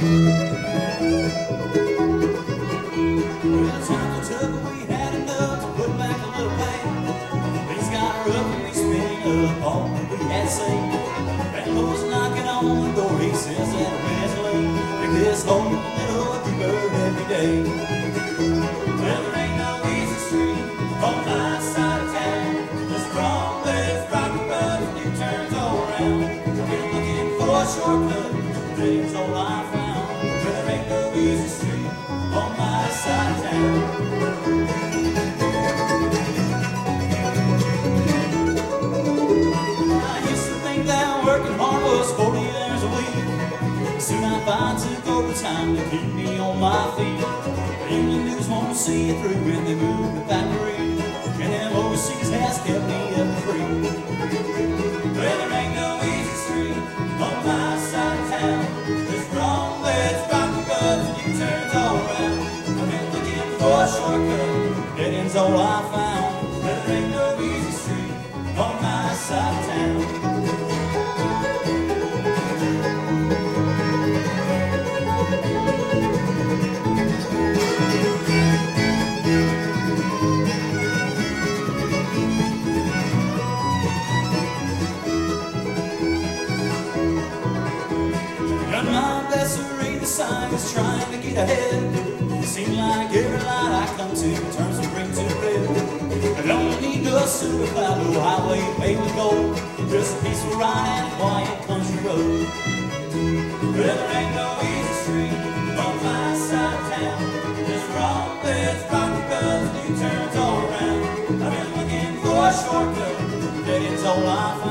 Well, times were tough, but we had enough to put back a little pain. Things got rough and we spinning up all that we had saved. Landlord's knocking on the door, he says that rent's late. Make this home a little deeper every day. Well, there ain't no easy street on my side of town. Just wrong legs, rocky roads, and U-turns all around. I've been looking for a shortcut, that's all I found. Well, there ain't no easy street on my side of town. I used to think that working hard was 40 hours a week. Soon I find took overtime to keep me on my feet. The union dudes won't see it through when they move the factory, and them overseas has kept me up the creek. Well, there ain't no easy street on my side of town. There's wrong legs, rocky roads, and U-turns all around. I've been looking for a shortcut, dead end's all I found. Well, there ain't no easy street on my side of town. Done my best to read the signs, trying to get ahead. Seems like every light I come to turns the green to red. I don't need no silver cloud, no highway paved with gold. Just a peaceful ride and a quiet country road. Well, there ain't no easy street on my side of town. There's wrong beds, rocky roads, and U-turns all around. I've been looking for a shortcut, that is all I found.